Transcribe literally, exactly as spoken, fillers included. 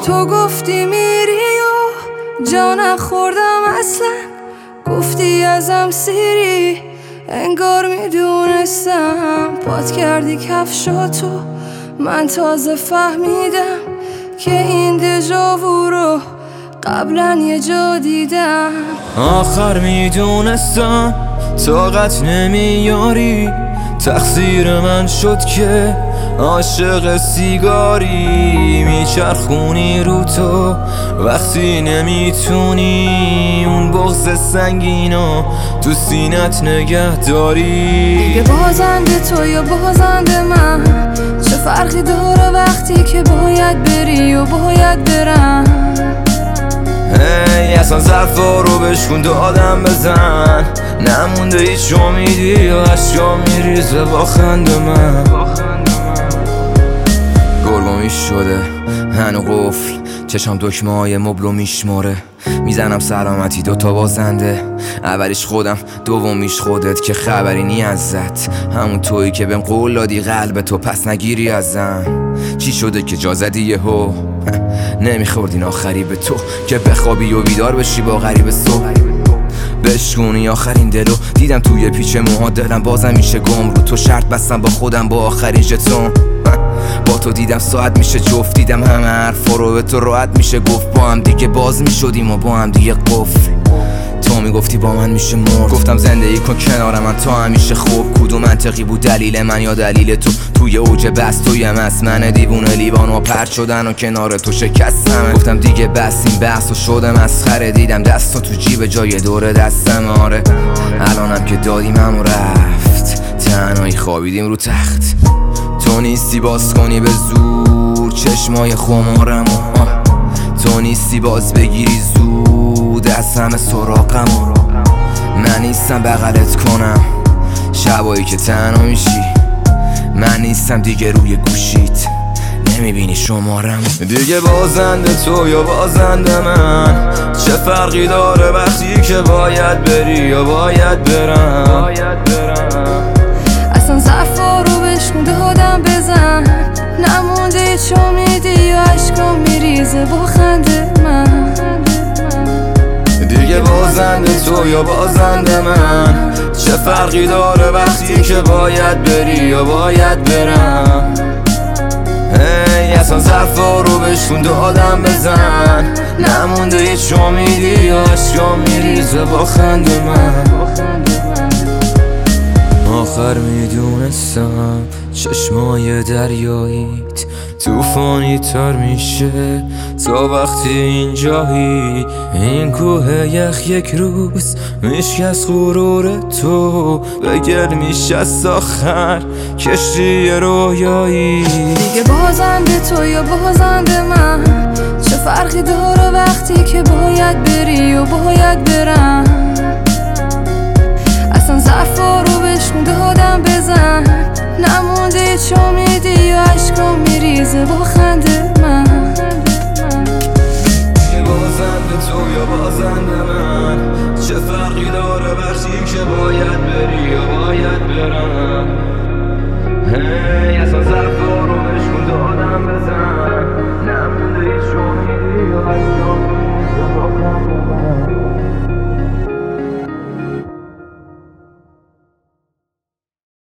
تو گفتی میری و جا نخوردم اصلا، گفتی ازم سیری انگار میدونستم. پات کردی کفشاتو من تازه فهمیدم که این دژاوو رو قبلا یه جا دیدم. آخر میدونستم طاقت نمیاری، تقصیر من شد که عاشق سیگاری. میچرخونی رو تو وقتی نمیتونی اون بغض سنگینو تو سینت نگه داری. دیگه بازنده تو یا بازنده من، چه فرقی داره وقتی که باید بری و باید برم. هی اصلا ظرفا رو بشکن دادم بزن، نمونده هیچ امیدی یا اشکا میریزه با خنده من. گرگومی شده هنو قفل، چشم دکمه های مبلو میشماره. میزنم سلامتی دوتا بازنده، اولیش خودم دومیش خودت که خبری نی ازت. همون تویی که بهم قول دادی قلب تو پس نگیری ازم. چی شده که جا زدی یهو نمیخوردین آخری به تو که بخوابی و بیدار بشی با غریب صبح. بشکونی آخرین دلو دیدم توی پیچ موها، دلم بازم میشه گم رو تو. شرط بستم با خودم با آخرین ژتون، با تو دیدم ساعت میشه جفت. دیدم همه حرفا رو به تو راحت میشه گفت، با هم دیگه باز میشدیم و با هم دیگه قفل. تو میگفتی با من میشه مرد، گفتم زندگی کن کنار من تا همیشه خوب. کدوم منطقی بود دلیل من یا دلیل تو؟ توی اوج بس توی مس من دیوونه لیوان و پرد شدن و کنار تو شکستم. گفتم دیگه بس این بحث و شده مسخره، دیدم دستا تو جیب جای دور دستم. آره الانم که دادیم همو رفت، تنهایی خوابیدیم رو تخت. تو نیستی باز کنی به زور چشمای خمارم، تو نیستی باز بگیری زود از همه سراغم. من نیستم بغلت کنم شبایی که تنها میشی، من نیستم دیگه روی گوشیت نمیبینی شمارم. دیگه بازنده تو یا بازنده من، چه فرقی داره وقتی که باید بری یا باید برم. اصلا ظرفا رو بشکن دادم بزن، نمونده هیچ امیدی یا اشکام میریزه با خنده من. دیگه بازنده تو یا بازنده من، چه فرقی داره وقتی که باید بری یا باید برم. هی اصلا ظرفا رو بشکن دادم بزن، نمونده هیچ امیدی یا اشکام میریزه با خنده من. آخر میدونستم چشمای دریاییت توفانی تر میشه تا وقتی اینجایی. این کوه یخ یک روز میشکست غرور تو، به گل میشست آخر کشتی رویایی. دیگه بازنده تو یا بازنده من، چه فرقی داره وقتی که باید بری و باید برم. اصلا ظرفا رو بشکن دادم بزن، نمونده هیچ امیدی یا اشکام میریزه با خنده من. یه بازنده تو یا بازنده من، چه فرقی داره وقتی که باید بری یا باید برم.